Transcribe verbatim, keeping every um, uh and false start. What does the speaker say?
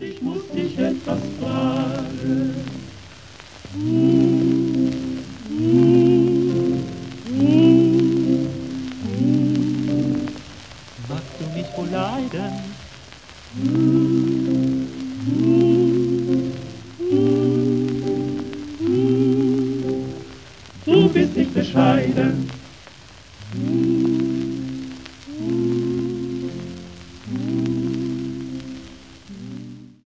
ich muss dich etwas fragen. Magst du mich wohl leiden? Du bist nicht bescheiden.